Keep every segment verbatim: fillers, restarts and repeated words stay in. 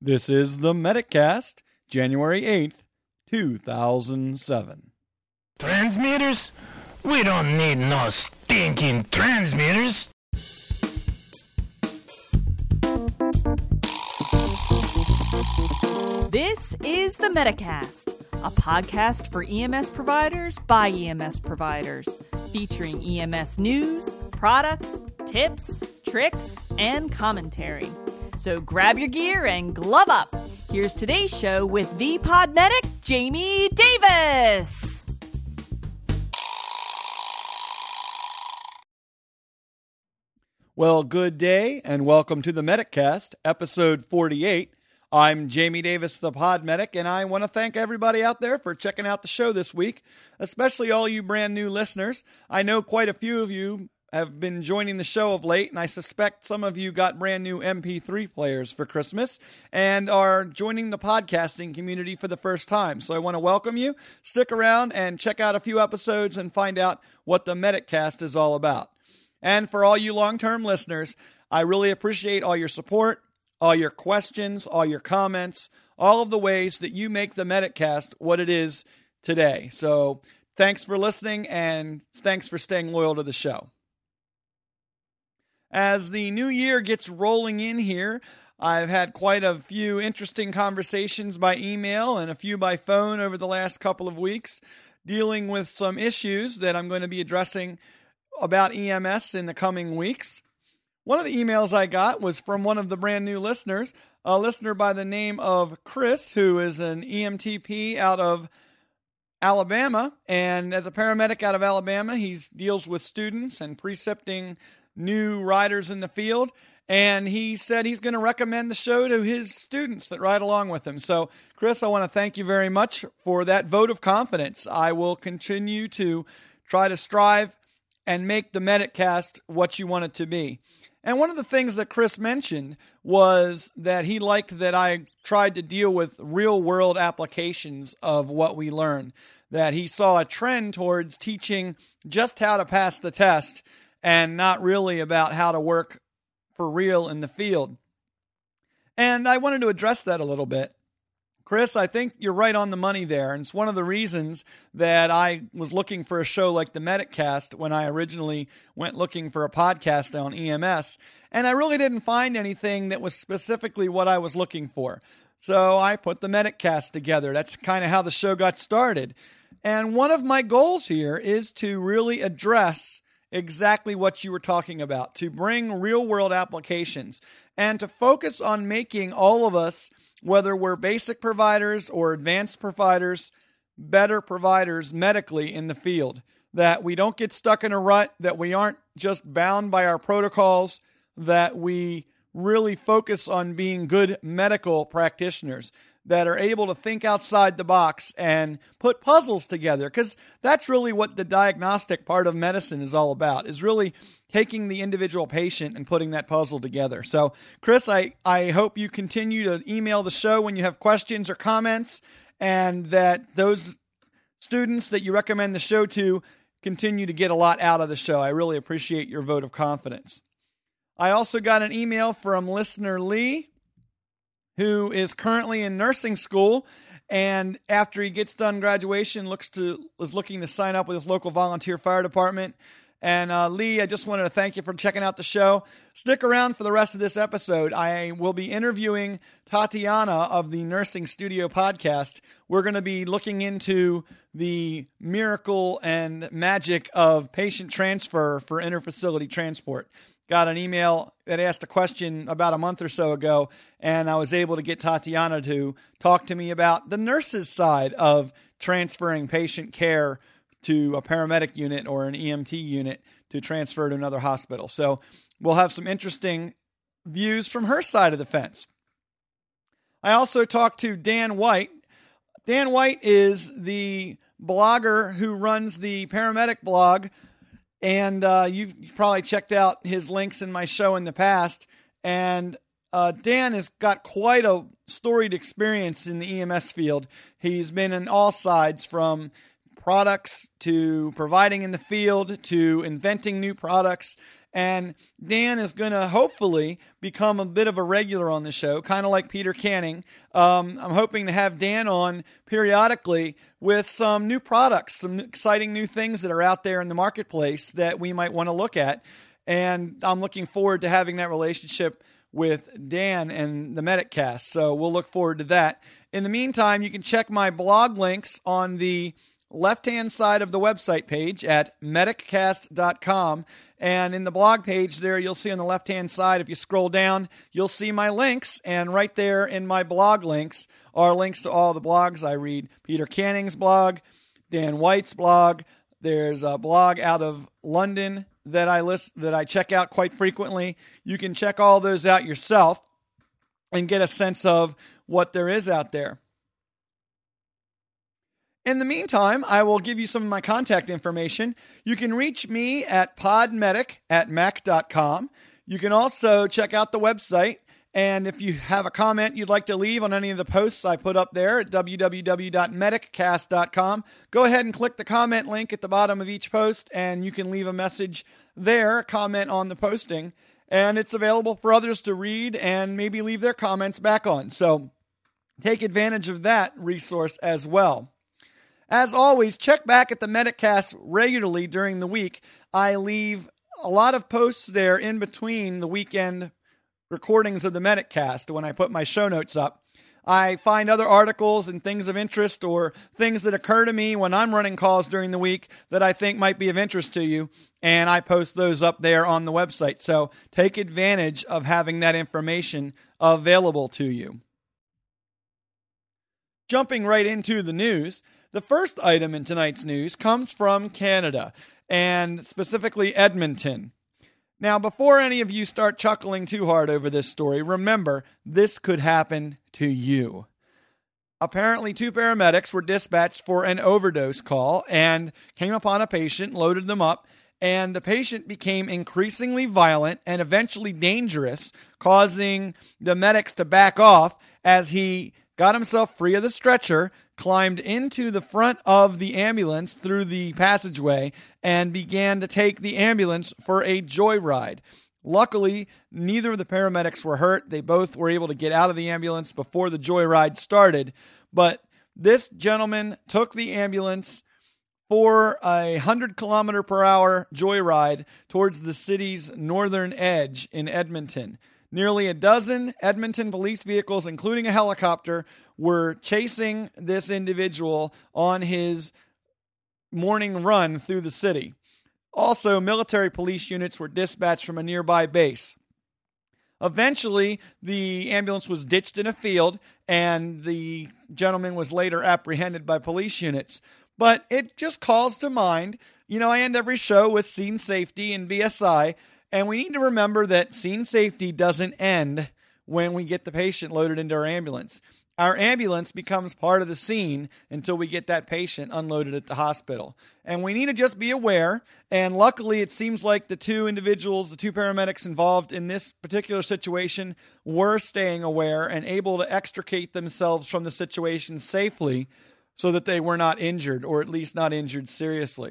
This is the Medicast, January eighth, two thousand seven. Transmitters? We don't need no stinking transmitters. This is the Medicast, a podcast for E M S providers by E M S providers, featuring E M S news, products, tips, tricks, and commentary. So grab your gear and glove up. Here's today's show with the pod medic, Jamie Davis. Well, good day, and welcome to the Medicast, episode forty-eight. I'm Jamie Davis, the pod medic, and I want to thank everybody out there for checking out the show this week, especially all you brand new listeners. I know quite a few of you have been joining the show of late, and I suspect some of you got brand new M P three players for Christmas and are joining the podcasting community for the first time. So I want to welcome you. Stick around and check out a few episodes and find out what the Medicast is all about. And for all you long-term listeners, I really appreciate all your support, all your questions, all your comments, all of the ways that you make the Medicast what it is today. So thanks for listening, and thanks for staying loyal to the show. As the new year gets rolling in here, I've had quite a few interesting conversations by email and a few by phone over the last couple of weeks, dealing with some issues that I'm going to be addressing about E M S in the coming weeks. One of the emails I got was from one of the brand new listeners, a listener by the name of Chris, who is an E M T P out of Alabama. And as a paramedic out of Alabama, he deals with students and precepting new riders in the field. And he said he's going to recommend the show to his students that ride along with him. So, Chris, I want to thank you very much for that vote of confidence. I will continue to try to strive and make the Medicast what you want it to be. And one of the things that Chris mentioned was that he liked that I tried to deal with real-world applications of what we learn, that he saw a trend towards teaching just how to pass the test and not really about how to work for real in the field. And I wanted to address that a little bit. Chris, I think you're right on the money there, and it's one of the reasons that I was looking for a show like the Medicast when I originally went looking for a podcast on E M S, and I really didn't find anything that was specifically what I was looking for. So I put the Medicast together. That's kind of how the show got started. And one of my goals here is to really address exactly what you were talking about, to bring real-world applications and to focus on making all of us, whether we're basic providers or advanced providers, better providers medically in the field, that we don't get stuck in a rut, that we aren't just bound by our protocols, that we really focus on being good medical practitioners that are able to think outside the box and put puzzles together, because that's really what the diagnostic part of medicine is all about, is really taking the individual patient and putting that puzzle together. So, Chris, I, I hope you continue to email the show when you have questions or comments, and that those students that you recommend the show to continue to get a lot out of the show. I really appreciate your vote of confidence. I also got an email from listener Lee, who is currently in nursing school, and after he gets done graduation, looks to is looking to sign up with his local volunteer fire department. And uh, Lee, I just wanted to thank you for checking out the show. Stick around for the rest of this episode. I will be interviewing Tatiana of the Nursing Studio podcast. We're going to be looking into the miracle and magic of patient transfer for interfacility transport. Got an email that asked a question about a month or so ago, and I was able to get Tatiana to talk to me about the nurse's side of transferring patient care to a paramedic unit or an E M T unit to transfer to another hospital. So we'll have some interesting views from her side of the fence. I also talked to Dan White. Dan White is the blogger who runs the paramedic blog, and uh, you've probably checked out his links in my show in the past. And uh, Dan has got quite a storied experience in the E M S field. He's been in all sides, from products to providing in the field to inventing new products And Dan is going to hopefully become a bit of a regular on the show, kind of like Peter Canning. Um, I'm hoping to have Dan on periodically with some new products, some exciting new things that are out there in the marketplace that we might want to look at. And I'm looking forward to having that relationship with Dan and the MedicCast. So we'll look forward to that. In the meantime, you can check my blog links on the left-hand side of the website page at mediccast dot com. And in the blog page there, you'll see on the left-hand side, if you scroll down, you'll see my links. And right there in my blog links are links to all the blogs I read. Peter Canning's blog, Dan White's blog. There's a blog out of London that I list that I check out quite frequently. You can check all those out yourself and get a sense of what there is out there. In the meantime, I will give you some of my contact information. You can reach me at podmedic at mac dot com. You can also check out the website. And if you have a comment you'd like to leave on any of the posts I put up there at w w w dot mediccast dot com, go ahead and click the comment link at the bottom of each post, and you can leave a message there, comment on the posting. And it's available for others to read and maybe leave their comments back on. So take advantage of that resource as well. As always, check back at the MedicCast regularly during the week. I leave a lot of posts there in between the weekend recordings of the MedicCast when I put my show notes up. I find other articles and things of interest or things that occur to me when I'm running calls during the week that I think might be of interest to you, and I post those up there on the website. So take advantage of having that information available to you. Jumping right into the news, the first item in tonight's news comes from Canada, and specifically Edmonton. Now, before any of you start chuckling too hard over this story, remember, this could happen to you. Apparently, two paramedics were dispatched for an overdose call and came upon a patient, loaded them up, and the patient became increasingly violent and eventually dangerous, causing the medics to back off as he got himself free of the stretcher, climbed into the front of the ambulance through the passageway, and began to take the ambulance for a joyride. Luckily, neither of the paramedics were hurt. They both were able to get out of the ambulance before the joyride started. But this gentleman took the ambulance for a one hundred kilometer per hour joyride towards the city's northern edge in Edmonton. Nearly a dozen Edmonton police vehicles, including a helicopter, were chasing this individual on his morning run through the city. Also, military police units were dispatched from a nearby base. Eventually, the ambulance was ditched in a field, and the gentleman was later apprehended by police units. But it just calls to mind, you know, I end every show with scene safety and B S I, and we need to remember that scene safety doesn't end when we get the patient loaded into our ambulance. Our ambulance becomes part of the scene until we get that patient unloaded at the hospital. And we need to just be aware. And luckily, it seems like the two individuals, the two paramedics involved in this particular situation, were staying aware and able to extricate themselves from the situation safely so that they were not injured, or at least not injured seriously.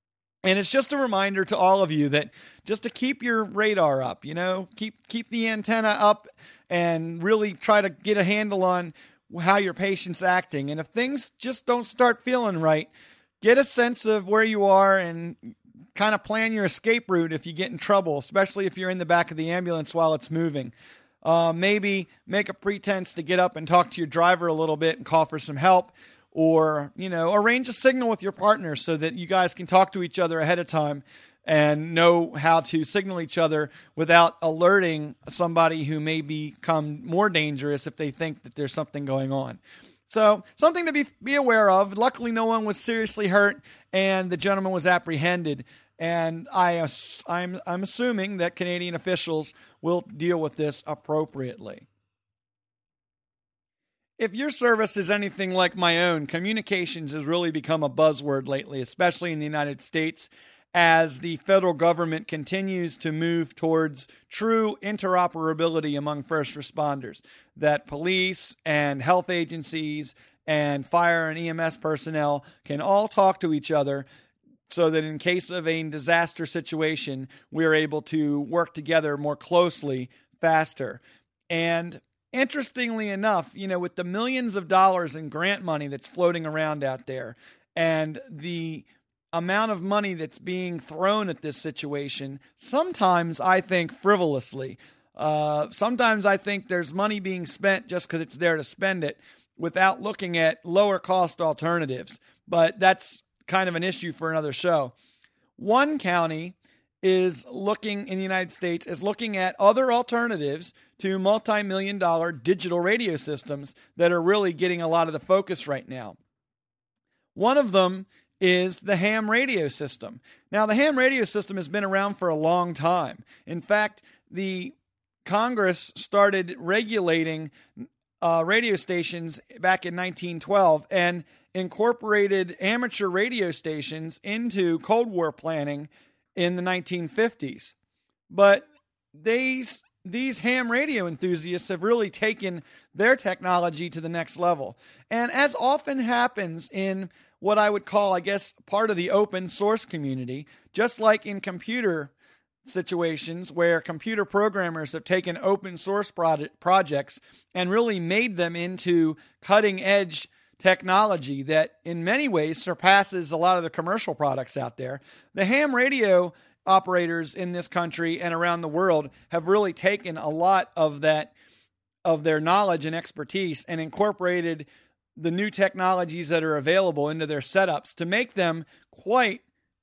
And it's just a reminder to all of you that just to keep your radar up, you know, keep keep the antenna up and really try to get a handle on how your patient's acting. And if things just don't start feeling right, get a sense of where you are and kind of plan your escape route if you get in trouble, especially if you're in the back of the ambulance while it's moving. Uh, maybe make a pretense to get up and talk to your driver a little bit and call for some help. Or, you know, arrange a signal with your partner so that you guys can talk to each other ahead of time and know how to signal each other without alerting somebody who may become more dangerous if they think that there's something going on. So, something to be be aware of. Luckily, no one was seriously hurt, and the gentleman was apprehended. And I, I'm, I'm assuming that Canadian officials will deal with this appropriately. If your service is anything like my own, communications has really become a buzzword lately, especially in the United States, as the federal government continues to move towards true interoperability among first responders, that police and health agencies and fire and E M S personnel can all talk to each other so that in case of a disaster situation, we're able to work together more closely, faster. And interestingly enough, you know, with the millions of dollars in grant money that's floating around out there and the amount of money that's being thrown at this situation, sometimes I think frivolously. Uh, sometimes I think there's money being spent just because it's there to spend it without looking at lower cost alternatives. But that's kind of an issue for another show. One county is looking in the United States is looking at other alternatives to multi-million dollar digital radio systems that are really getting a lot of the focus right now. One of them is the ham radio system. Now, the ham radio system has been around for a long time. In fact, the Congress started regulating uh, radio stations back in nineteen twelve and incorporated amateur radio stations into Cold War planning in the nineteen fifties. But these these ham radio enthusiasts have really taken their technology to the next level. And as often happens in what I would call, I guess, part of the open source community, just like in computer situations where computer programmers have taken open source project, projects and really made them into cutting edge technology that in many ways surpasses a lot of the commercial products out there. The ham radio operators in this country and around the world have really taken a lot of that, of their knowledge and expertise and incorporated the new technologies that are available into their setups to make them quite,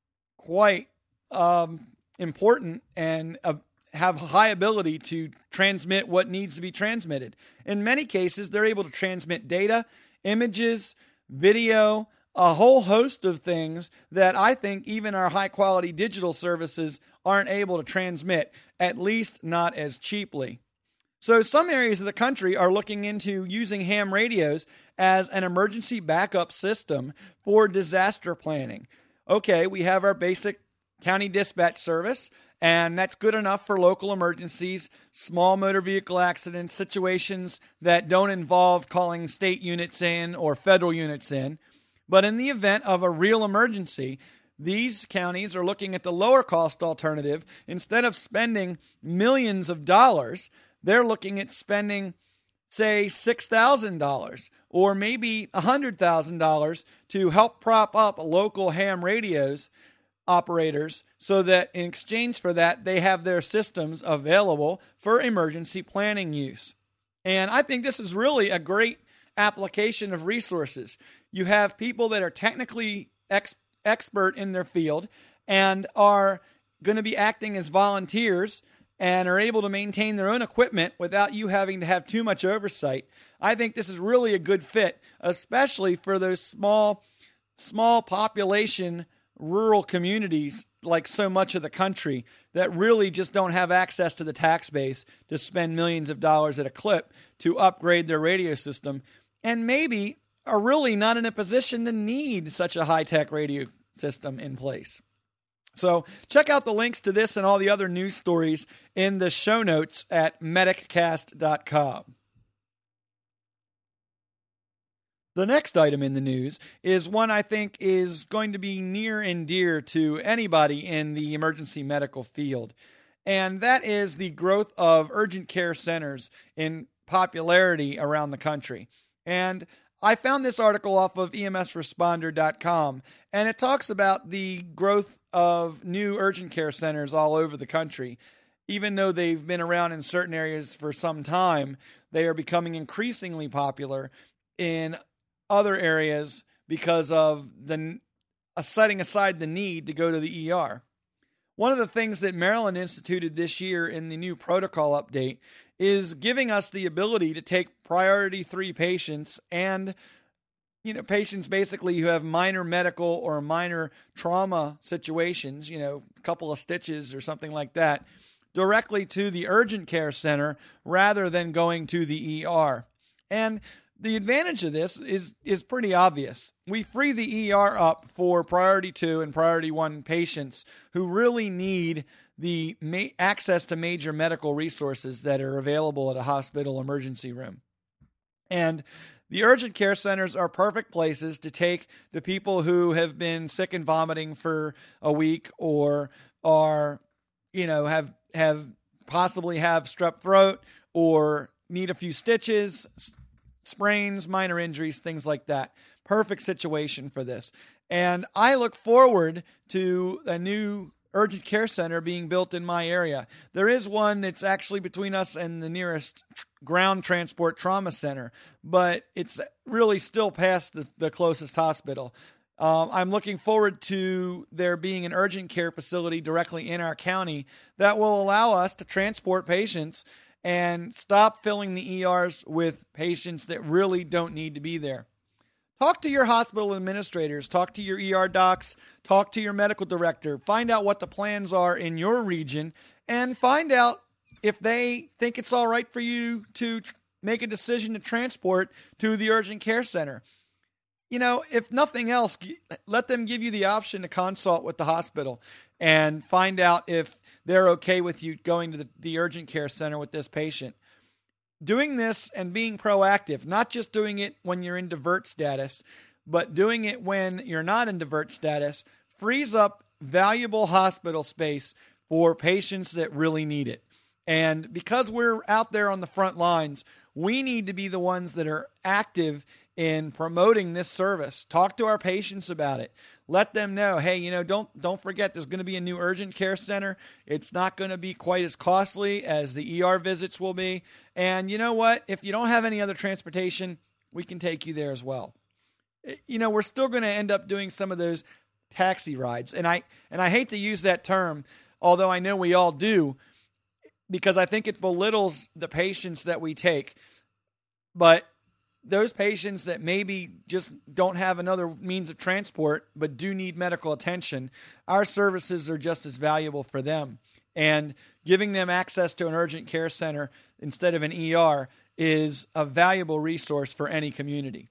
quite um, important and uh, have high ability to transmit what needs to be transmitted. In many cases, they're able to transmit data, images, video, a whole host of things that I think even our high-quality digital services aren't able to transmit, at least not as cheaply. So some areas of the country are looking into using ham radios as an emergency backup system for disaster planning. Okay, we have our basic county dispatch service, and that's good enough for local emergencies, small motor vehicle accidents, situations that don't involve calling state units in or federal units in. But in the event of a real emergency, these counties are looking at the lower cost alternative. Instead of spending millions of dollars, they're looking at spending, say, six thousand dollars or maybe one hundred thousand dollars to help prop up local ham radios operators so that in exchange for that, they have their systems available for emergency planning use. And I think this is really a great application of resources. You have people that are technically ex- expert in their field and are going to be acting as volunteers and are able to maintain their own equipment without you having to have too much oversight. I think this is really a good fit, especially for those small, small population rural communities like so much of the country that really just don't have access to the tax base to spend millions of dollars at a clip to upgrade their radio system and maybe are really not in a position to need such a high-tech radio system in place. So check out the links to this and all the other news stories in the show notes at medic cast dot com. The next item in the news is one I think is going to be near and dear to anybody in the emergency medical field, and that is the growth of urgent care centers in popularity around the country. And I found this article off of E M S responder dot com, and it talks about the growth of new urgent care centers all over the country. Even though they've been around in certain areas for some time, they are becoming increasingly popular in other areas because of the uh, setting aside the need to go to the E R. One of the things that Maryland instituted this year in the new protocol update is giving us the ability to take priority three patients and, you know, patients basically who have minor medical or minor trauma situations, you know, a couple of stitches or something like that, directly to the urgent care center rather than going to the E R. And the advantage of this is is pretty obvious. We free the E R up for priority two and priority one patients who really need the ma- access to major medical resources that are available at a hospital emergency room. And the urgent care centers are perfect places to take the people who have been sick and vomiting for a week, or are, you know, have have possibly have strep throat, or need a few stitches, sprains, minor injuries, things like that. Perfect situation for this. And I look forward to a new urgent care center being built in my area. There is one that's actually between us and the nearest tr- ground transport trauma center, but it's really still past the, the closest hospital. Um, I'm looking forward to there being an urgent care facility directly in our county that will allow us to transport patients and stop filling the E Rs with patients that really don't need to be there. Talk to your hospital administrators, talk to your E R docs, talk to your medical director, find out what the plans are in your region, and find out if they think it's all right for you to tr- make a decision to transport to the urgent care center. You know, if nothing else, g- let them give you the option to consult with the hospital and find out if they're okay with you going to the, the urgent care center with this patient. Doing this and being proactive, not just doing it when you're in divert status, but doing it when you're not in divert status, frees up valuable hospital space for patients that really need it. And because we're out there on the front lines, we need to be the ones that are active in promoting this service. Talk to our patients about it. Let them know, hey, you know, don't don't forget there's going to be a new urgent care center. It's not going to be quite as costly as the E R visits will be. And you know what? If you don't have any other transportation, we can take you there as well. You know, we're still going to end up doing some of those taxi rides. And I and I hate to use that term, although I know we all do, because I think it belittles the patients that we take. But those patients that maybe just don't have another means of transport but do need medical attention, our services are just as valuable for them. And giving them access to an urgent care center instead of an E R is a valuable resource for any community.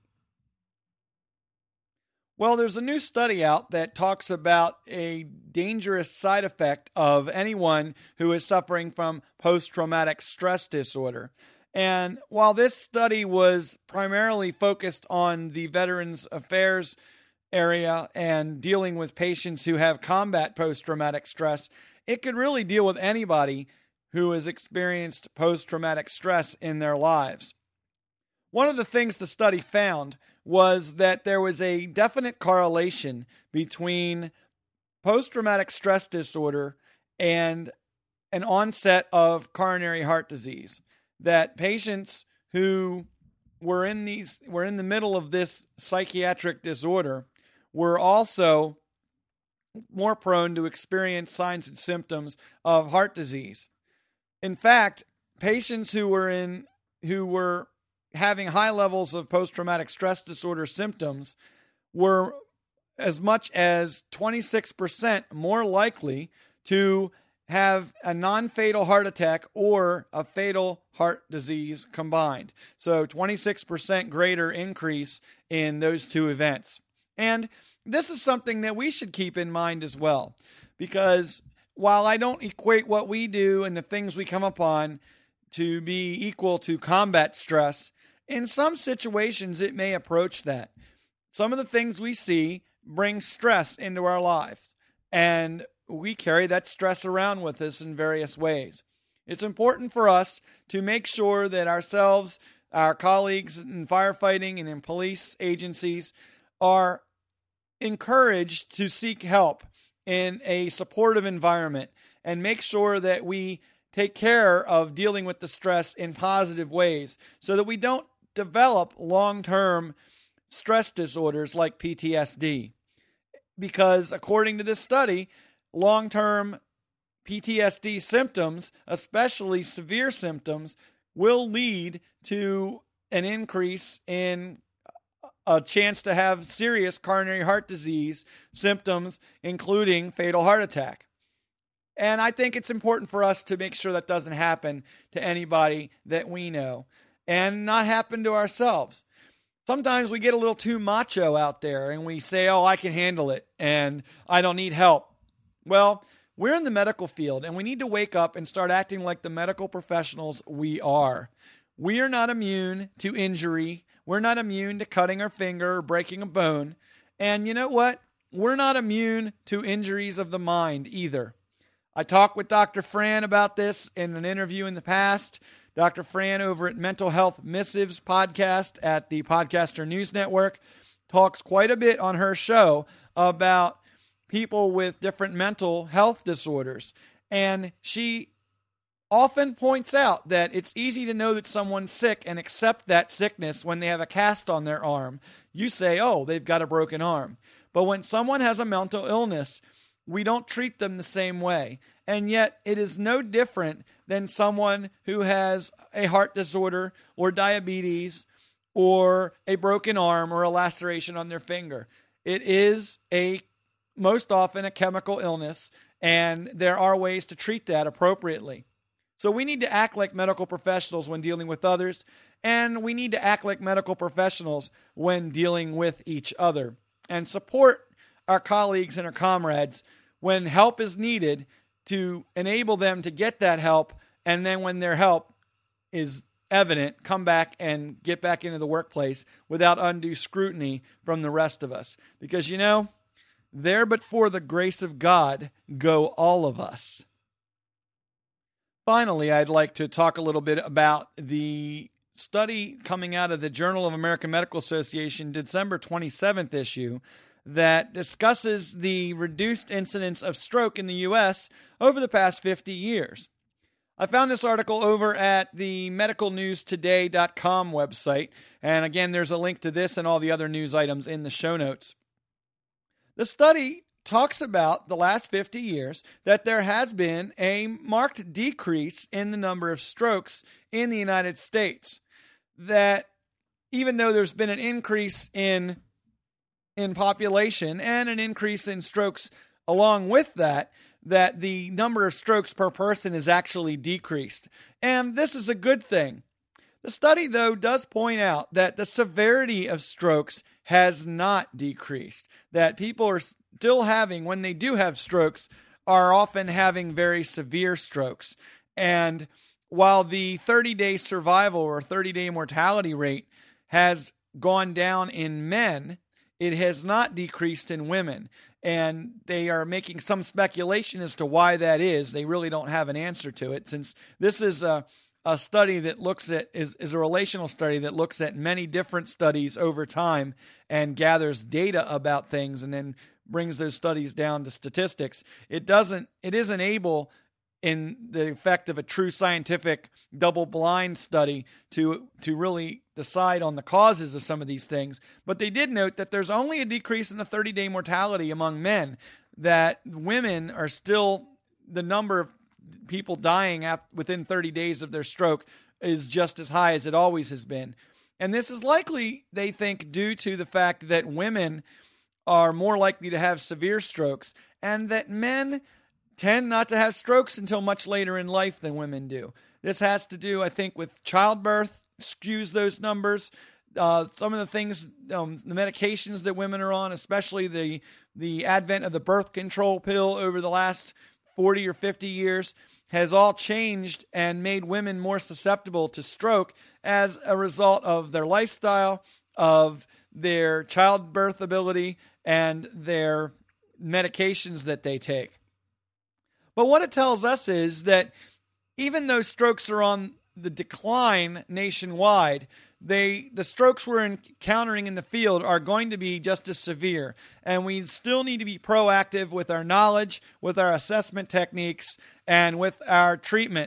Well, there's a new study out that talks about a dangerous side effect of anyone who is suffering from post-traumatic stress disorder. And while this study was primarily focused on the Veterans Affairs area and dealing with patients who have combat post-traumatic stress, it could really deal with anybody who has experienced post-traumatic stress in their lives. One of the things the study found was that there was a definite correlation between post-traumatic stress disorder and an onset of coronary heart disease. That patients who were in these were in the middle of this psychiatric disorder were also more prone to experience signs and symptoms of heart disease. In fact, patients who were in who were having high levels of post-traumatic stress disorder symptoms were as much as twenty-six percent more likely to have a non-fatal heart attack or a fatal heart disease combined. So twenty-six percent greater increase in those two events. And this is something that we should keep in mind as well, because while I don't equate what we do and the things we come upon to be equal to combat stress, in some situations it may approach that. Some of the things we see bring stress into our lives, and we carry that stress around with us in various ways. It's important for us to make sure that ourselves, our colleagues in firefighting and in police agencies are encouraged to seek help in a supportive environment and make sure that we take care of dealing with the stress in positive ways so that we don't develop long-term stress disorders like P T S D. Because according to this study, long-term P T S D symptoms, especially severe symptoms, will lead to an increase in a chance to have serious coronary heart disease symptoms, including fatal heart attack. And I think it's important for us to make sure that doesn't happen to anybody that we know and not happen to ourselves. Sometimes we get a little too macho out there and we say, oh, I can handle it and I don't need help. Well, we're in the medical field and we need to wake up and start acting like the medical professionals we are. We are not immune to injury. We're not immune to cutting our finger or breaking a bone. And you know what? We're not immune to injuries of the mind either. I talked with Doctor Fran about this in an interview in the past. Doctor Fran over at Mental Health Missives podcast at the Podcaster News Network talks quite a bit on her show about people with different mental health disorders. And she often points out that it's easy to know that someone's sick and accept that sickness when they have a cast on their arm. You say, oh, they've got a broken arm. But when someone has a mental illness, we don't treat them the same way. And yet it is no different than someone who has a heart disorder or diabetes or a broken arm or a laceration on their finger. It is a most often a chemical illness, and there are ways to treat that appropriately. So we need to act like medical professionals when dealing with others, and we need to act like medical professionals when dealing with each other, and support our colleagues and our comrades when help is needed to enable them to get that help, and then when their help is evident, come back and get back into the workplace without undue scrutiny from the rest of us. Because, you know, there but for the grace of God go all of us. Finally, I'd like to talk a little bit about the study coming out of the Journal of American Medical Association, December twenty-seventh issue, that discusses the reduced incidence of stroke in the U S over the past fifty years. I found this article over at the medical news today dot com website, and again, there's a link to this and all the other news items in the show notes. The study talks about the last fifty years that there has been a marked decrease in the number of strokes in the United States. That even though there's been an increase in in population and an increase in strokes along with that, that the number of strokes per person is actually decreased. And this is a good thing. The study, though, does point out that the severity of strokes has not decreased, that people are still having, when they do have strokes, are often having very severe strokes. And while the thirty-day survival or thirty-day mortality rate has gone down in men, it has not decreased in women. And they are making some speculation as to why that is. They really don't have an answer to it, since this is a, a study that looks at, is, is a relational study that looks at many different studies over time and gathers data about things and then brings those studies down to statistics. It doesn't, it isn't able, in the effect of a true scientific double-blind study, to to really decide on the causes of some of these things. But they did note that there's only a decrease in the thirty-day mortality among men, that women are still, the number of people dying after, within thirty days of their stroke is just as high as it always has been. And this is likely, they think, due to the fact that women are more likely to have severe strokes, and that men tend not to have strokes until much later in life than women do. This has to do, I think, with childbirth, skews those numbers. Uh, some of the things, um, the medications that women are on, especially the the advent of the birth control pill over the last forty or fifty years, has all changed and made women more susceptible to stroke as a result of their lifestyle, of their childbirth ability, and their medications that they take. But what it tells us is that even though strokes are on the decline nationwide, they the strokes we're encountering in the field are going to be just as severe. And we still need to be proactive with our knowledge, with our assessment techniques, and with our treatment,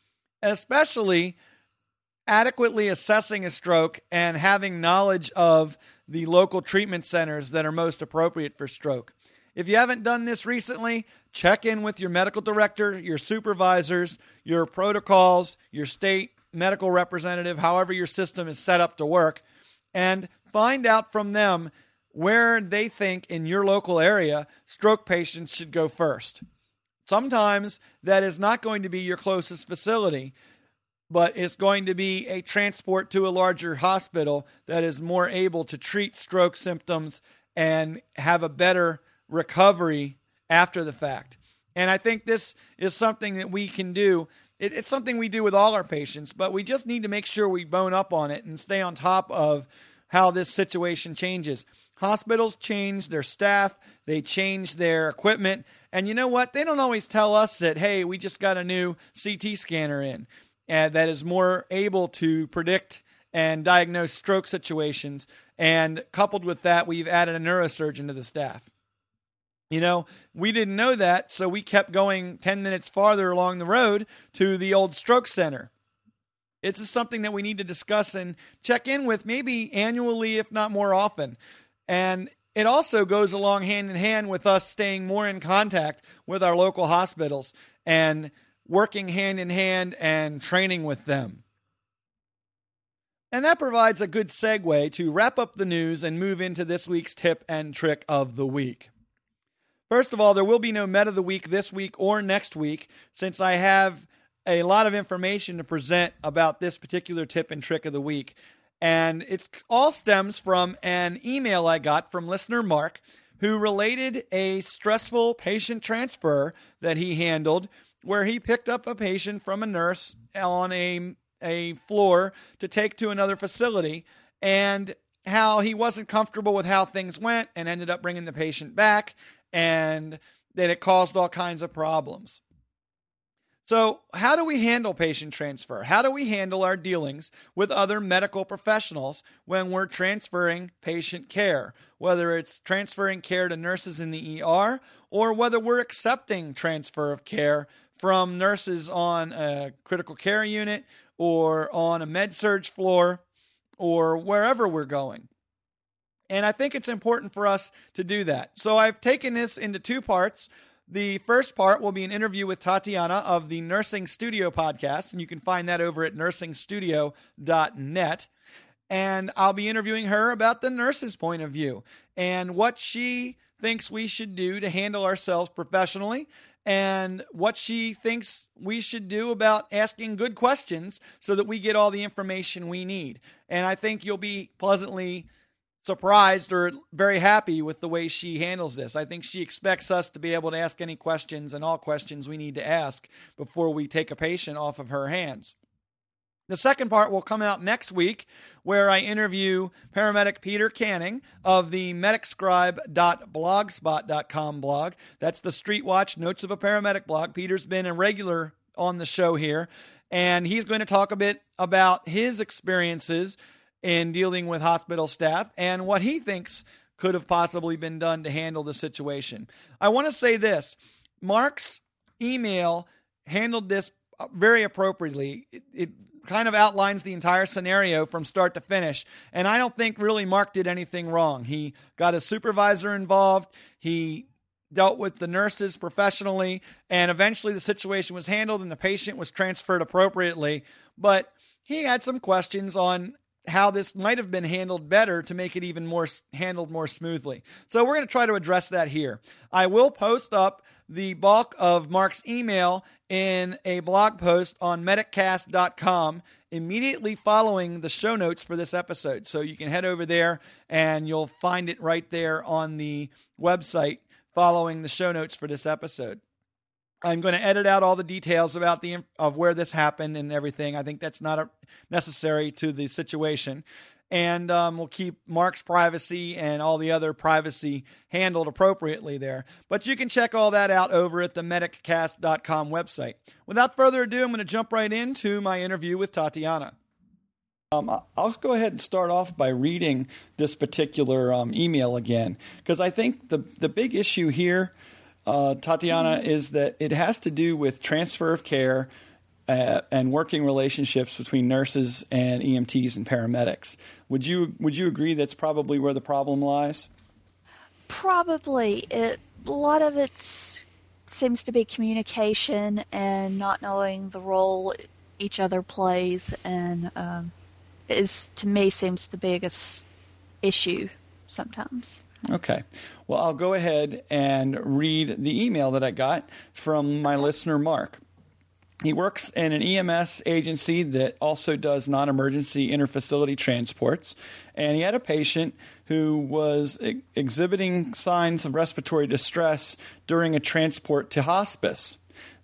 especially adequately assessing a stroke and having knowledge of the local treatment centers that are most appropriate for stroke. If you haven't done this recently, check in with your medical director, your supervisors, your protocols, your state medical representative, however your system is set up to work, and find out from them where they think in your local area stroke patients should go first. Sometimes that is not going to be your closest facility, but it's going to be a transport to a larger hospital that is more able to treat stroke symptoms and have a better recovery after the fact. And I think this is something that we can do it, it's something we do with all our patients, but we just need to make sure we bone up on it and stay on top of how this situation changes. Hospitals change their staff, they change their equipment, and you know what? They don't always tell us that, hey, we just got a new C T scanner in and that is more able to predict and diagnose stroke situations. And coupled with that, we've added a neurosurgeon to the staff. You know, we didn't know that, so we kept going ten minutes farther along the road to the old stroke center. It's just something that we need to discuss and check in with maybe annually, if not more often. And it also goes along hand in hand with us staying more in contact with our local hospitals and working hand in hand and training with them. And that provides a good segue to wrap up the news and move into this week's tip and trick of the week. First of all, there will be no Med of the Week this week or next week, since I have a lot of information to present about this particular tip and trick of the week. And it all stems from an email I got from listener Mark, who related a stressful patient transfer that he handled, where he picked up a patient from a nurse on a, a floor to take to another facility, and how he wasn't comfortable with how things went and ended up bringing the patient back, and that it caused all kinds of problems. So how do we handle patient transfer? How do we handle our dealings with other medical professionals when we're transferring patient care? Whether it's transferring care to nurses in the E R or whether we're accepting transfer of care from nurses on a critical care unit or on a med-surg floor or wherever we're going. And I think it's important for us to do that. So I've taken this into two parts. The first part will be an interview with Tatiana of the Nursing Studio podcast, and you can find that over at nursing studio dot net. And I'll be interviewing her about the nurse's point of view and what she thinks we should do to handle ourselves professionally and what she thinks we should do about asking good questions so that we get all the information we need. And I think you'll be pleasantly surprised or very happy with the way she handles this. I think she expects us to be able to ask any questions and all questions we need to ask before we take a patient off of her hands. The second part will come out next week, where I interview paramedic Peter Canning of the medic scribe dot blogspot dot com blog. That's the Street Watch Notes of a Paramedic blog. Peter's been a regular on the show here, and he's going to talk a bit about his experiences in dealing with hospital staff and what he thinks could have possibly been done to handle the situation. I want to say this. Mark's email handled this very appropriately. It, it kind of outlines the entire scenario from start to finish, and I don't think really Mark did anything wrong. He got a supervisor involved. He dealt with the nurses professionally, and eventually the situation was handled and the patient was transferred appropriately. But he had some questions on how this might have been handled better to make it even more handled more smoothly. So we're going to try to address that here. I will post up the bulk of Mark's email in a blog post on medic cast dot com immediately following the show notes for this episode. So you can head over there and you'll find it right there on the website following the show notes for this episode. I'm going to edit out all the details about the of where this happened and everything. I think that's not a, necessary to the situation. And um, we'll keep Mark's privacy and all the other privacy handled appropriately there. But you can check all that out over at the medic cast dot com website. Without further ado, I'm going to jump right into my interview with Tatiana. Um, I'll go ahead and start off by reading this particular um, email again, because I think the, the big issue here, Uh, Tatiana, is that it has to do with transfer of care uh, and working relationships between nurses and E M Ts and paramedics. Would you would you agree that's probably where the problem lies? Probably. It, a lot of it seems to be communication and not knowing the role each other plays, and um, is to me seems the biggest issue sometimes. Okay. Well, I'll go ahead and read the email that I got from my listener, Mark. He works in an E M S agency that also does non-emergency interfacility transports, and he had a patient who was ex- exhibiting signs of respiratory distress during a transport to hospice.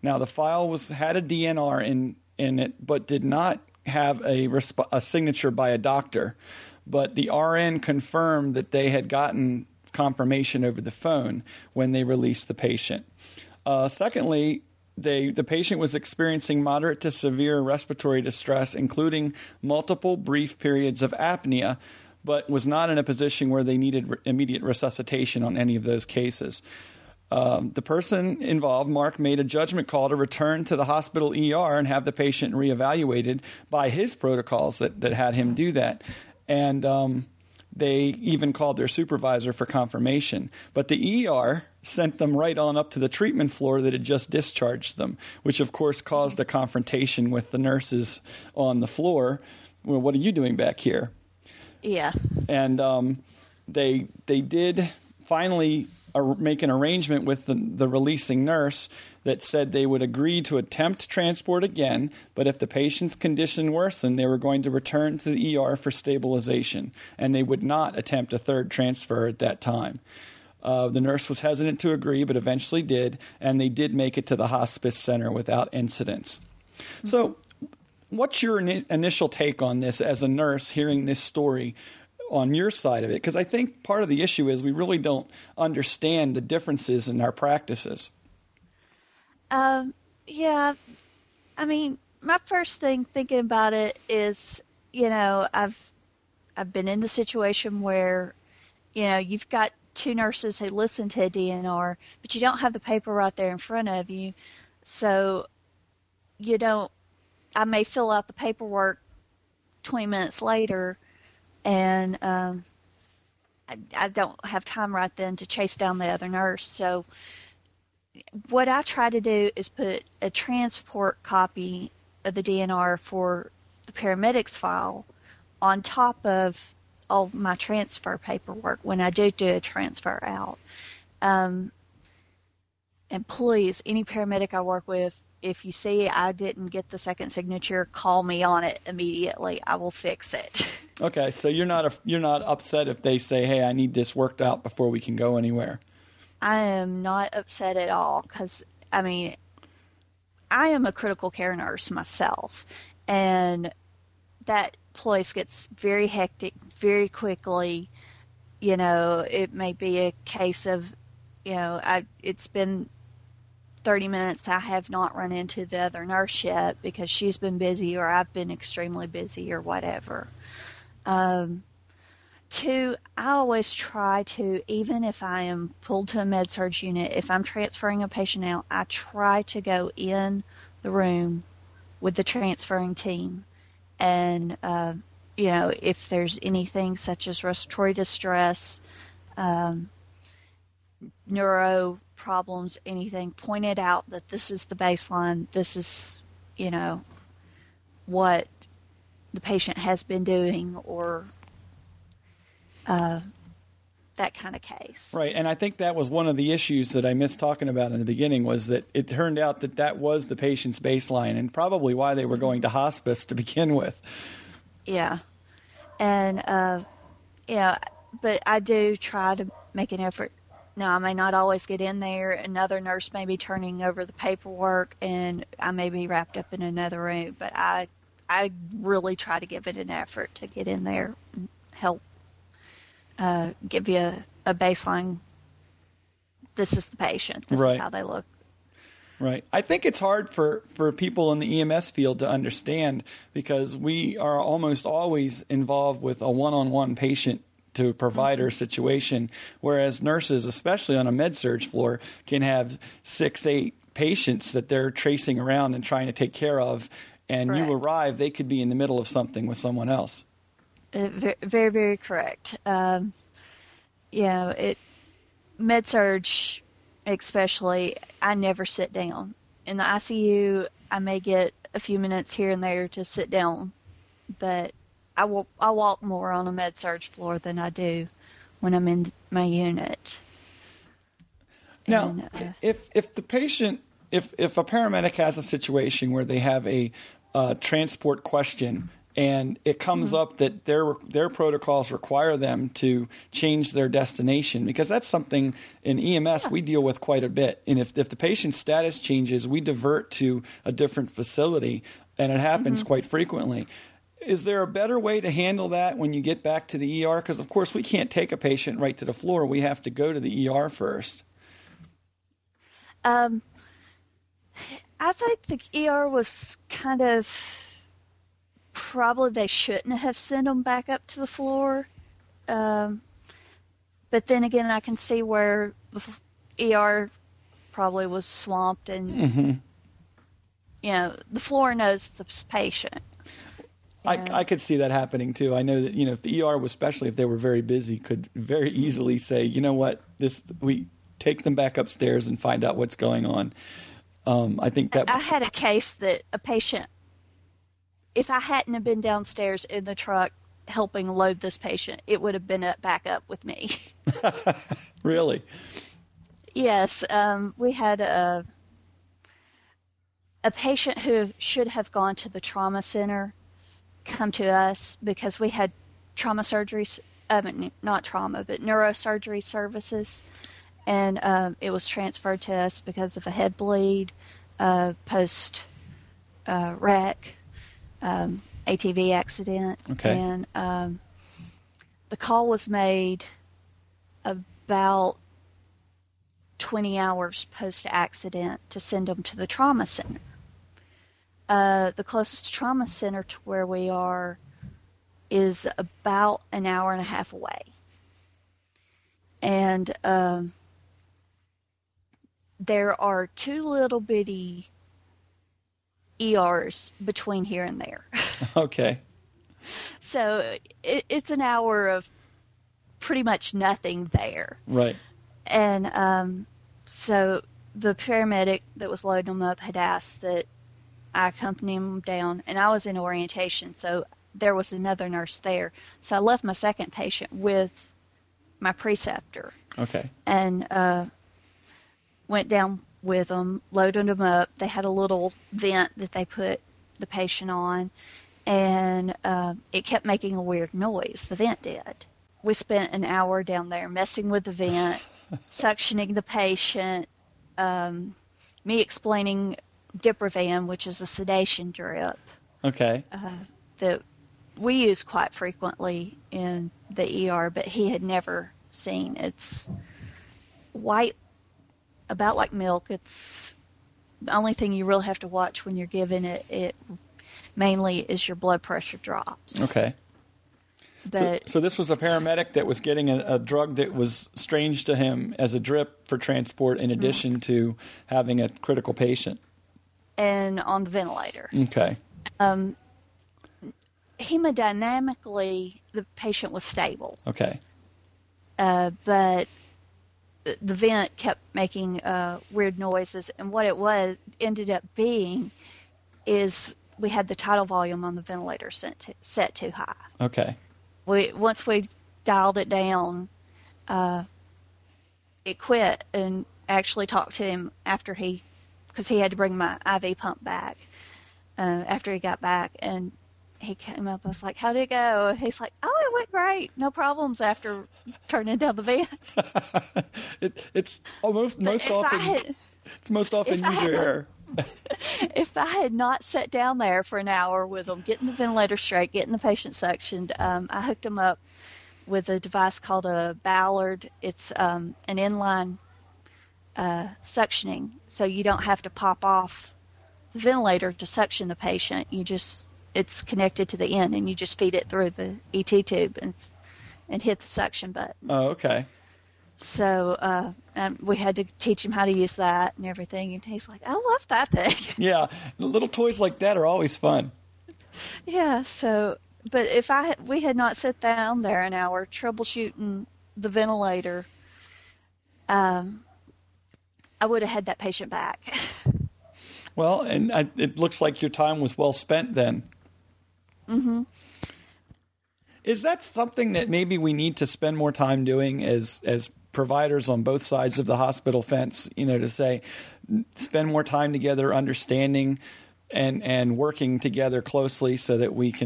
Now, the file was had a D N R in, in it, but did not have a, resp- a signature by a doctor. But the R N confirmed that they had gotten confirmation over the phone when they released the patient. Uh, secondly, they, the patient was experiencing moderate to severe respiratory distress, including multiple brief periods of apnea, but was not in a position where they needed re- immediate resuscitation on any of those cases. Um, the person involved, Mark, made a judgment call to return to the hospital E R and have the patient reevaluated by his protocols that, that had him do that. And um, they even called their supervisor for confirmation. But the E R sent them right on up to the treatment floor that had just discharged them, which, of course, caused a confrontation with the nurses on the floor. Well, what are you doing back here? Yeah. And um, they they did finally ar- make an arrangement with the, the releasing nurse that said they would agree to attempt transport again, but if the patient's condition worsened, they were going to return to the E R for stabilization, and they would not attempt a third transfer at that time. Uh, the nurse was hesitant to agree, but eventually did, and they did make it to the hospice center without incidents. Mm-hmm. So what's your in- initial take on this as a nurse hearing this story on your side of it? Because I think part of the issue is we really don't understand the differences in our practices. Um, yeah, I mean, my first thing thinking about it is, you know, I've I've been in the situation where, you know, you've got two nurses who listen to a D N R, but you don't have the paper right there in front of you. So you don't, I may fill out the paperwork twenty minutes later, and um, I, I don't have time right then to chase down the other nurse. So what I try to do is put a transport copy of the D N R for the paramedics file on top of all my transfer paperwork when I do do a transfer out. Um, and please, any paramedic I work with, if you see I didn't get the second signature, call me on it immediately. I will fix it. Okay, so you're not a, you're not upset if they say, "Hey, I need this worked out before we can go anywhere." I am not upset at all because, I mean, I am a critical care nurse myself, and that place gets very hectic very quickly. You know, it may be a case of, you know, I it's been thirty minutes, I have not run into the other nurse yet because she's been busy or I've been extremely busy or whatever. Um, two, I always try to, even if I am pulled to a med-surg unit, if I'm transferring a patient out, I try to go in the room with the transferring team. And, uh, you know, if there's anything such as respiratory distress, um, neuro problems, anything, point it out that this is the baseline, this is, you know, what the patient has been doing, or uh, that kind of case. Right, and I think that was one of the issues that I missed talking about in the beginning, was that it turned out that that was the patient's baseline and probably why they were going to hospice to begin with. Yeah, and, uh, you know, but I do try to make an effort. Now, I may not always get in there. Another nurse may be turning over the paperwork, and I may be wrapped up in another room, but I I really try to give it an effort to get in there and help uh, give you a, a baseline. This is the patient. This Right. is how they look. Right. I think it's hard for, for people in the E M S field to understand because we are almost always involved with a one-on-one patient to provider mm-hmm. situation, whereas nurses, especially on a med-surg floor, can have six, eight patients that they're tracing around and trying to take care of, and correct. You arrive, they could be in the middle of something with someone else. Uh, very, very, very correct. Um, you know, it med-surg especially, I never sit down. In the I C U, I may get a few minutes here and there to sit down, but I will, I walk more on a med-surg floor than I do when I'm in my unit. Now, and, uh, if if the patient, if if a paramedic has a situation where they have a uh, transport question and it comes mm-hmm. up that their their protocols require them to change their destination, because that's something in E M S we deal with quite a bit. And if if the patient's status changes, we divert to a different facility, and it happens mm-hmm. quite frequently. Is there a better way to handle that when you get back to the E R? Because, of course, we can't take a patient right to the floor. We have to go to the E R first. Um, I think the E R was kind of probably they shouldn't have sent them back up to the floor. Um, but then again, I can see where the E R probably was swamped and, mm-hmm. you know, the floor knows the patient. I, I could see that happening too. I know that, you know, if the E R was, especially if they were very busy, could very easily say, you know what, this we take them back upstairs and find out what's going on. Um, I think that I had a case that a patient, if I hadn't have been downstairs in the truck helping load this patient, it would have been up, back up with me. Really? Yes. Um, we had a a patient who should have gone to the trauma center come to us because we had trauma surgery, I mean, not trauma, but neurosurgery services. And um, it was transferred to us because of a head bleed, uh, post uh, wreck, um, A T V accident. Okay. And um, the call was made about twenty hours post accident to send them to the trauma center. Uh, the closest trauma center to where we are is about an hour and a half away. And um, there are two little bitty E Rs between here and there. Okay. So it, it's an hour of pretty much nothing there. Right. And um, so the paramedic that was loading them up had asked that I accompany them down, and I was in orientation, so there was another nurse there. So I left my second patient with my preceptor. Okay. And uh, went down with them, loaded them up. They had a little vent that they put the patient on, and uh, it kept making a weird noise. The vent did. We spent an hour down there messing with the vent, suctioning the patient, um, me explaining Diprivan, which is a sedation drip. Okay. Uh, that we use quite frequently in the E R, but he had never seen. It's white, about like milk. It's the only thing you really have to watch when you're giving it. It mainly is your blood pressure drops. Okay. But so, so this was a paramedic that was getting a, a drug that was strange to him as a drip for transport, in addition mm. to having a critical patient. And on the ventilator. Okay. Um, hemodynamically, the patient was stable. Okay. Uh, but the vent kept making uh, weird noises, and what it was ended up being is we had the tidal volume on the ventilator set, to, set too high. Okay. We once we dialed it down, uh, it quit, and actually talked to him after he, because he had to bring my I V pump back uh, after he got back, and he came up. I was like, "How'd it go?" And he's like, "Oh, it went great, no problems." After turning down the vent, it, it's almost most if often had, it's most often user error. If I had not sat down there for an hour with them, getting the ventilator straight, getting the patient suctioned, um, I hooked them up with a device called a Ballard. It's um, an inline uh, suctioning, so you don't have to pop off the ventilator to suction the patient. You just it's connected to the end, and you just feed it through the E T tube and and hit the suction button. Oh, okay. So uh, um, we had to teach him how to use that and everything, and he's like, "I love that thing." Yeah, little toys like that are always fun. Yeah. So, but if I had, we had not sat down there an hour troubleshooting the ventilator, um, I would have had that patient back. Well, and I, it looks like your time was well spent then. Mm-hmm. Is that something that maybe we need to spend more time doing as as providers on both sides of the hospital fence, you know, to say, spend more time together understanding and, and working together closely so that we can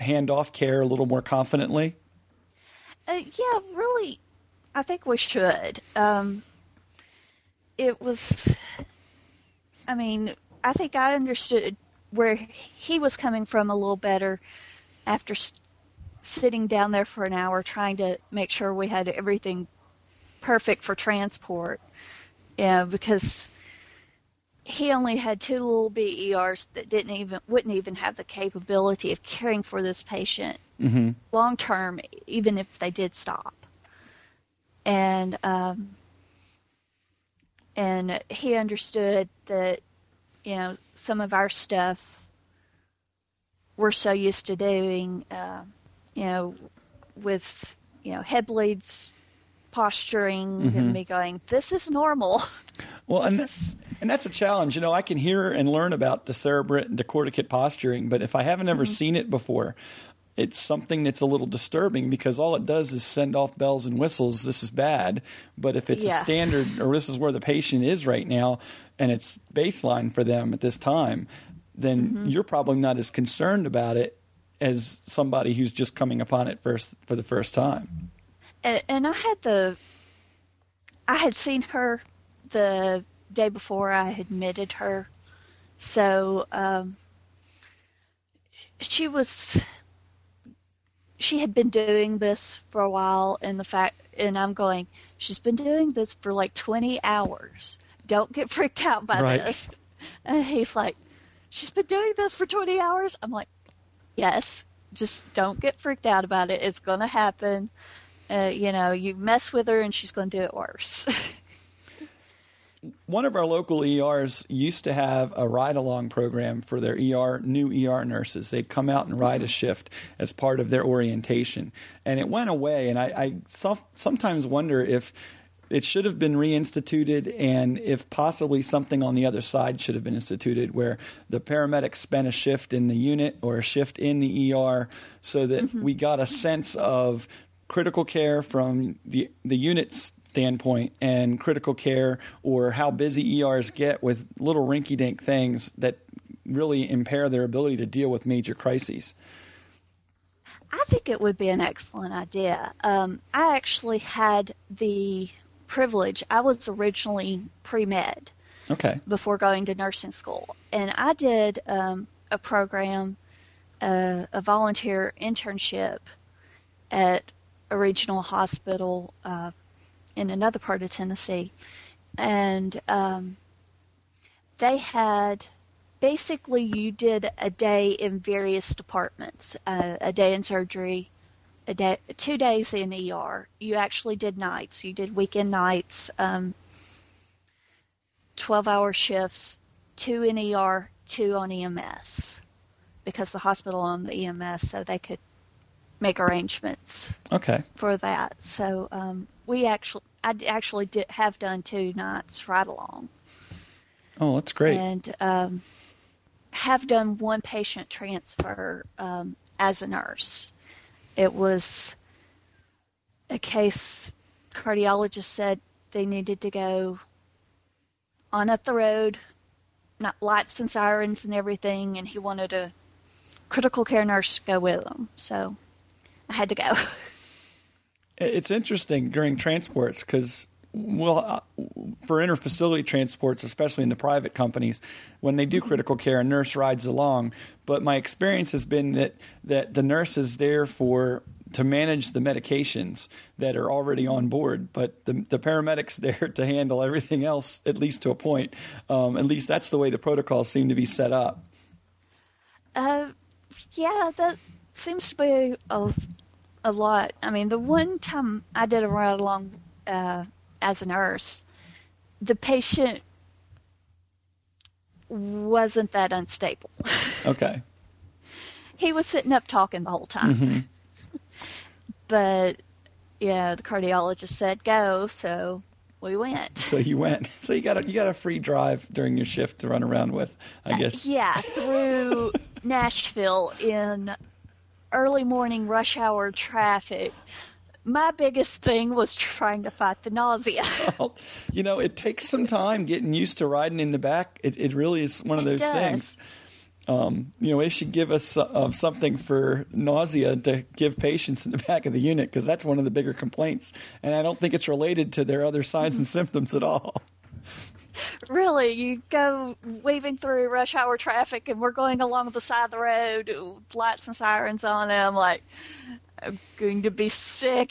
hand off care a little more confidently? Uh, yeah, really, I think we should. Um, it was, I mean, I think I understood where he was coming from a little better after s- sitting down there for an hour trying to make sure we had everything perfect for transport. Yeah, because he only had two little B E Rs that didn't even wouldn't even have the capability of caring for this patient Mm-hmm. long term, even if they did stop. And um, and he understood that, you know, some of our stuff we're so used to doing, uh, you know, with, you know, head bleeds, posturing, Mm-hmm. and me going, this is normal. Well, This and, is- and that's a challenge. You know, I can hear and learn about decerebrate and decorticate posturing, but if I haven't ever Mm-hmm. seen it before, it's something that's a little disturbing because all it does is send off bells and whistles. This is bad. But if it's Yeah. a standard, or this is where the patient is right now, and it's baseline for them at this time, then Mm-hmm. you're probably not as concerned about it as somebody who's just coming upon it first for the first time. And, and I had the, I had seen her the day before I admitted her, so um, she was, she had been doing this for a while, and the fact, and I'm going, she's been doing this for like twenty hours. Don't get freaked out by Right. this. And he's like, she's been doing this for twenty hours? I'm like, yes, just don't get freaked out about it. It's going to happen. Uh, you know, you mess with her and she's going to do it worse. One of our local E Rs used to have a ride-along program for their E R new E R nurses. They'd come out and ride a shift as part of their orientation, and it went away. And I, I sof- sometimes wonder if it should have been reinstituted, and if possibly something on the other side should have been instituted, where the paramedics spent a shift in the unit or a shift in the E R, so that Mm-hmm. we got a sense of critical care from the the unit's standpoint and critical care, or how busy E Rs get with little rinky-dink things that really impair their ability to deal with major crises. I think it would be an excellent idea. Um, I actually had the privilege, I was originally pre-med Okay. before going to nursing school, and I did um, a program, uh, a volunteer internship at a regional hospital uh, in another part of Tennessee, and um, they had, basically you did a day in various departments, uh, a day in surgery, a day, two days in E R. You actually did nights. You did weekend nights, um, twelve-hour shifts, two in E R, two on E M S, because the hospital owned the E M S, so they could make arrangements Okay. for that. So um, we actually, I actually did have done two nights right along, Oh, that's great. and um, have done one patient transfer um, as a nurse. It was a case, cardiologist said they needed to go on up the road, not lights and sirens and everything, and he wanted a critical care nurse to go with them. So I had to go. It's interesting during transports because, well, uh, for interfacility transports, especially in the private companies, when they do critical care, a nurse rides along. But my experience has been that, that the nurse is there for to manage the medications that are already on board, but the, the paramedics there to handle everything else, at least to a point. Um, at least that's the way the protocols seem to be set up. Uh, yeah, that seems to be a, a lot. I mean, the one time I did a ride along uh, as a nurse, the patient wasn't that unstable. Okay. He was sitting up talking the whole time. Mm-hmm. But, yeah, the cardiologist said go, so we went. So you went. So you got a, you got a free drive during your shift to run around with, I guess. Yeah, through Nashville in early morning rush hour traffic. My biggest thing was trying to fight the nausea. Well, you know, it takes some time getting used to riding in the back. It, it really is one of It those does. things. Um, you know, they should give us uh, something for nausea to give patients in the back of the unit, because that's one of the bigger complaints. And I don't think it's related to their other signs and symptoms at all. Really, you go weaving through rush hour traffic, and we're going along the side of the road, with lights and sirens on, and I'm like, I'm going to be sick.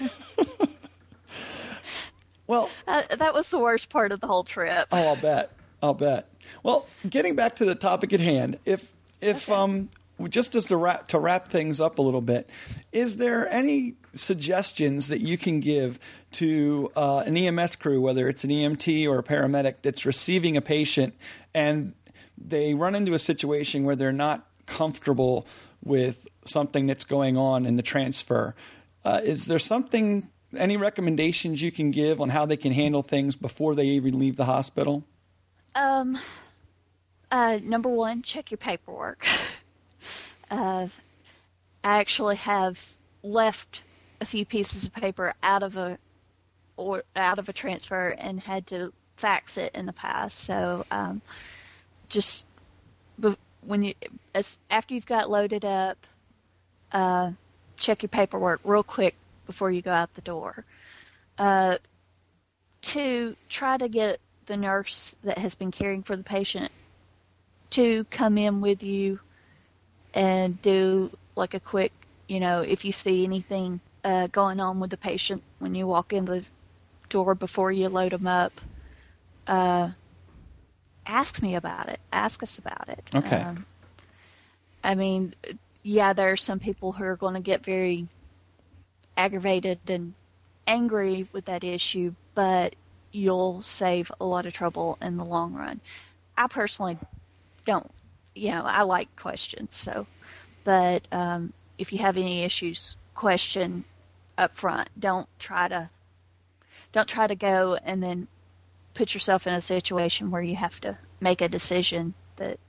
Well, uh, that was the worst part of the whole trip. Oh, I'll bet. I'll bet. Well, getting back to the topic at hand, if if okay. um just as to wrap to wrap things up a little bit, is there any suggestions that you can give to uh, an E M S crew, whether it's an E M T or a paramedic that's receiving a patient and they run into a situation where they're not comfortable with something that's going on in the transfer? Uh, is there something, any recommendations you can give on how they can handle things before they even leave the hospital? Um, uh, number one, check your paperwork. uh, I actually have left a few pieces of paper out of a or out of a transfer and had to fax it in the past. So, um, just when you as, after you've got loaded up, uh, check your paperwork real quick before you go out the door. Uh, two, try to get the nurse that has been caring for the patient to come in with you and do like a quick, you know, if you see anything uh, going on with the patient when you walk in the door before you load them up, uh, ask me about it. Ask us about it. Okay. Um, I mean, yeah, there are some people who are going to get very aggravated and angry with that issue, but you'll save a lot of trouble in the long run. I personally don't, you know, I like questions, so, but um, if you have any issues, question up front. Don't try to, don't try to go and then put yourself in a situation where you have to make a decision that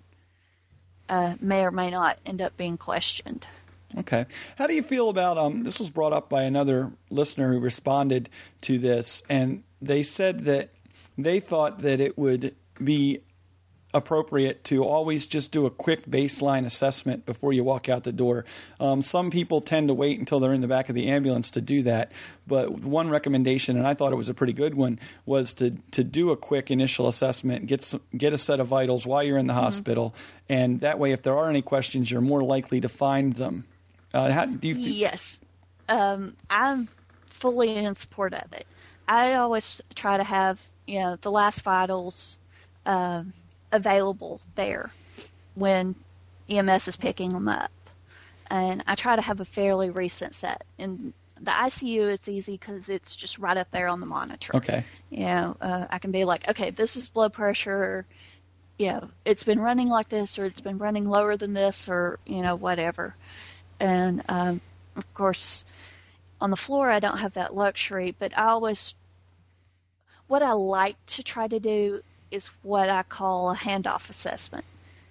uh, may or may not end up being questioned. Okay. How do you feel about, um, this was brought up by another listener who responded to this, and they said that they thought that it would be appropriate to always just do a quick baseline assessment before you walk out the door. Um, some people tend to wait until they're in the back of the ambulance to do that, but one recommendation, and I thought it was a pretty good one, was to to do a quick initial assessment, get some, get a set of vitals while you're in the mm-hmm. hospital, and that way if there are any questions, you're more likely to find them. Uh, how do you feel? Yes. Um, I'm fully in support of it. I always try to have, you know, the last vitals uh, available there when E M S is picking them up. And I try to have a fairly recent set. In the I C U, it's easy because it's just right up there on the monitor. Okay. You know, uh, I can be like, okay, this is blood pressure. You know, it's been running like this, or it's been running lower than this, or, you know, whatever. And, um, of course, on the floor, I don't have that luxury, but I always, what I like to try to do is what I call a handoff assessment.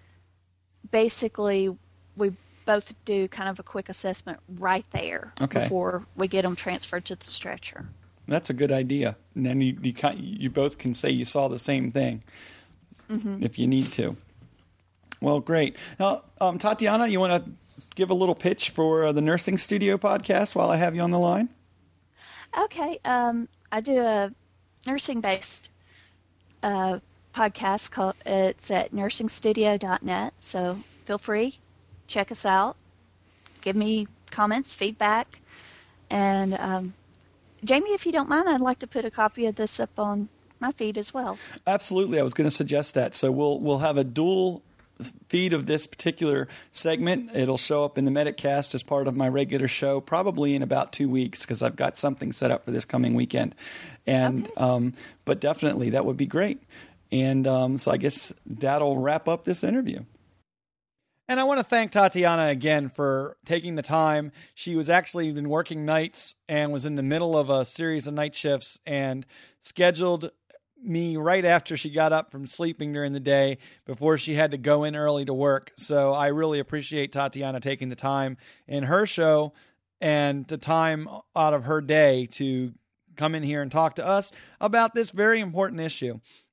Basically, we both do kind of a quick assessment right there okay. before we get them transferred to the stretcher. That's a good idea. And then you you, you both can say you saw the same thing mm-hmm. if you need to. Well, great. Now, um, Tatiana, you want to give a little pitch for uh, the Nursing Studio podcast while I have you on the line? Okay. Um, I do a nursing-based uh, podcast. Called, it's at nursing studio dot net, so feel free. Check us out. Give me comments, feedback. And, um, Jamie, if you don't mind, I'd like to put a copy of this up on my feed as well. Absolutely. I was going to suggest that. So we'll we'll have a dual feed of this particular segment. It'll show up in the Medicast as part of my regular show, probably in about two weeks because I've got something set up for this coming weekend. And okay. um, but definitely that would be great. And um, so I guess that'll wrap up this interview. And I want to thank Tatiana again for taking the time. She was actually been working nights and was in the middle of a series of night shifts and scheduled me right after she got up from sleeping during the day before she had to go in early to work. So I really appreciate Tatiana taking the time in her show and the time out of her day to come in here and talk to us about this very important issue.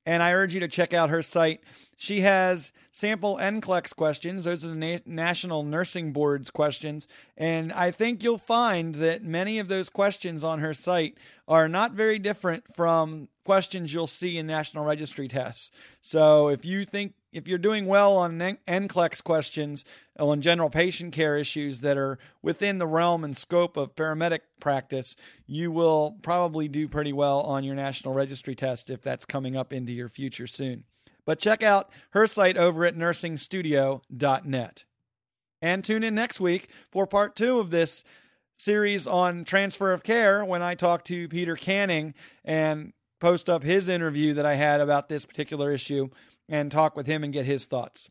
and I urge you to check out her site. She has sample N C L E X questions. Those are the Na- National Nursing Board's questions. And I think you'll find that many of those questions on her site are not very different from questions you'll see in National Registry tests. So if you think, if you're doing well on N C L E X questions on general patient care issues that are within the realm and scope of paramedic practice, you will probably do pretty well on your National Registry test if that's coming up into your future soon. But check out her site over at nursing studio dot net. And tune in next week for part two of this series on transfer of care when I talk to Peter Canning and post up his interview that I had about this particular issue and talk with him and get his thoughts.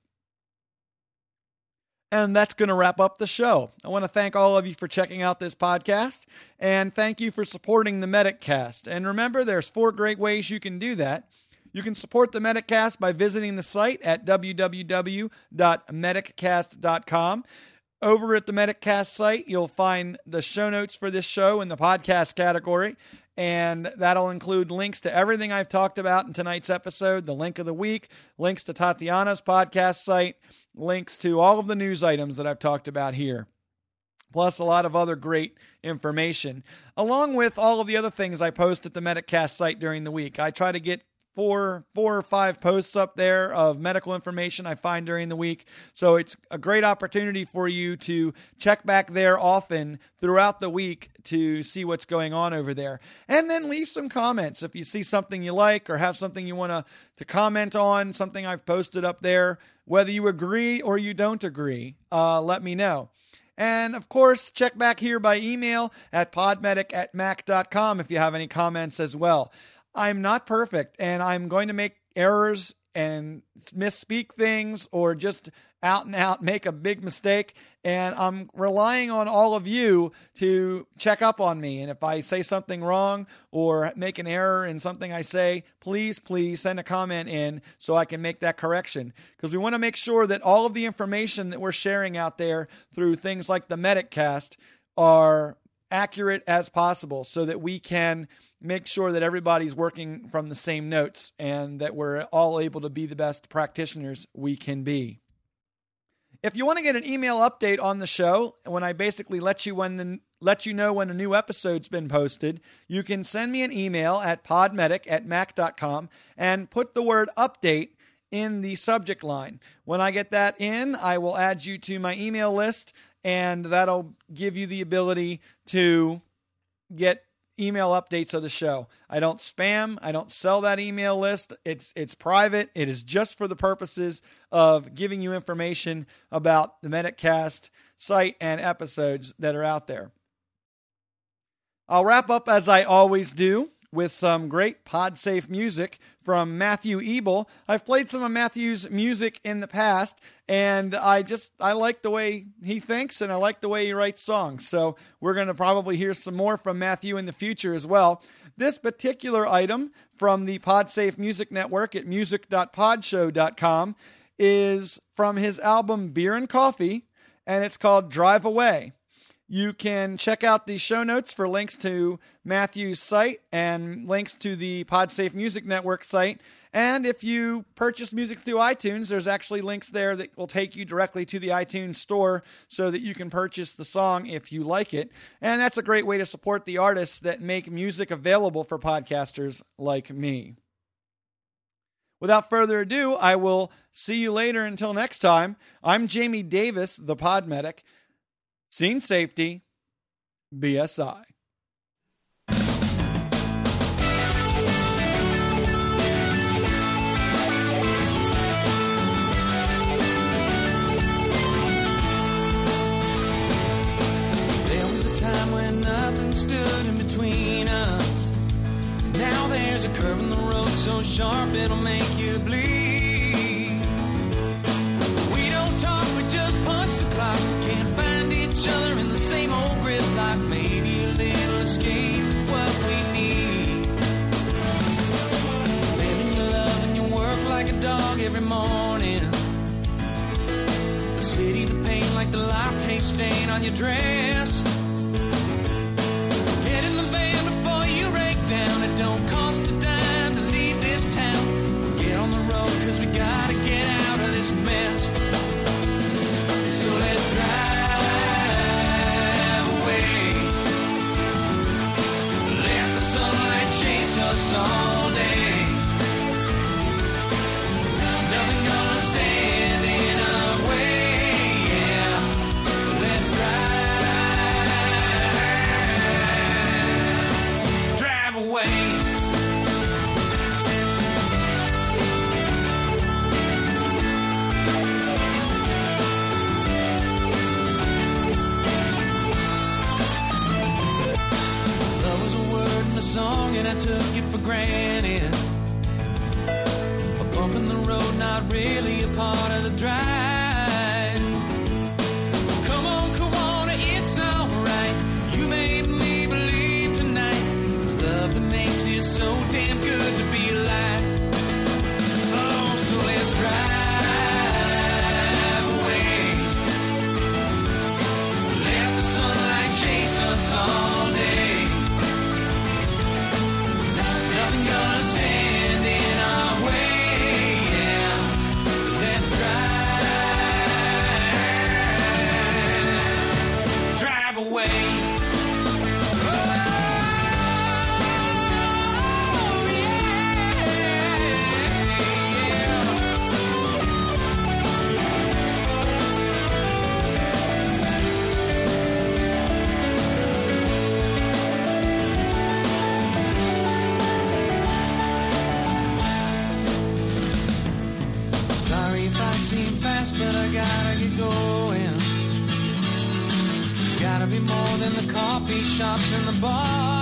And that's going to wrap up the show. I want to thank all of you for checking out this podcast, and thank you for supporting the MedicCast. And remember, there's four great ways you can do that. You can support the MedicCast by visiting the site at w w w dot mediccast dot com. Over at the MedicCast site, you'll find the show notes for this show in the podcast category, and that'll include links to everything I've talked about in tonight's episode, the link of the week, links to Tatiana's podcast site, links to all of the news items that I've talked about here, plus a lot of other great information, along with all of the other things I post at the MedicCast site during the week. I try to get Four, four or five posts up there of medical information I find during the week. So it's a great opportunity for you to check back there often throughout the week to see what's going on over there. And then leave some comments. If you see something you like or have something you want to, to comment on, something I've posted up there, whether you agree or you don't agree, uh, let me know. And, of course, check back here by email at podmedic at mac dot com if you have any comments as well. I'm not perfect, and I'm going to make errors and misspeak things or just out and out make a big mistake, and I'm relying on all of you to check up on me. And if I say something wrong or make an error in something I say, please, please send a comment in so I can make that correction, because we want to make sure that all of the information that we're sharing out there through things like the MedicCast are accurate as possible so that we can make sure that everybody's working from the same notes and that we're all able to be the best practitioners we can be. If you want to get an email update on the show, when I basically let you when the, let you know when a new episode's been posted, you can send me an email at podmedic at mac dot com and put the word update in the subject line. When I get that in, I will add you to my email list, and that'll give you the ability to get email updates of the show. I don't spam. I don't sell that email list. It's it's private. It is just for the purposes of giving you information about the MedicCast site and episodes that are out there. I'll wrap up as I always do with some great PodSafe music from Matthew Ebel. I've played some of Matthew's music in the past, and I just, I like the way he thinks, and I like the way he writes songs. So we're going to probably hear some more from Matthew in the future as well. This particular item from the PodSafe Music Network at music dot podshow dot com is from his album Beer and Coffee, and it's called Drive Away. You can check out the show notes for links to Matthew's site and links to the PodSafe Music Network site. And if you purchase music through iTunes, there's actually links there that will take you directly to the iTunes store so that you can purchase the song if you like it. And that's a great way to support the artists that make music available for podcasters like me. Without further ado, I will see you later. Until next time, I'm Jamie Davis, the Podmedic. Scene Safety, B S I. There was a time when nothing stood in between us. Now there's a curve in the road so sharp it'll make you bleed. We don't talk, we just punch the clock. Can't find each other in the same old gridlock. Maybe a little escape, what we need. Living your love and your work like a dog every morning. The city's a pain like the latte stain on your dress. Get in the van before you break down. It don't cost a dime to leave this town. all day. Nothing gonna stand in our way, yeah. Let's drive, drive away. Love was a word in a song and I took it for granted. A bump in the road, not really a part of the drive. Come on, Kawana, it's alright. You made me believe tonight. It's love that makes it so damn good to be alive. Oh, so let's drive away. Let the sunlight chase us all day. Nothing gonna stand in our way, yeah. Let's drive, drive away. Oh, sorry if I seem fast, but I gotta get going. There's gotta be more than the coffee shops and the bars.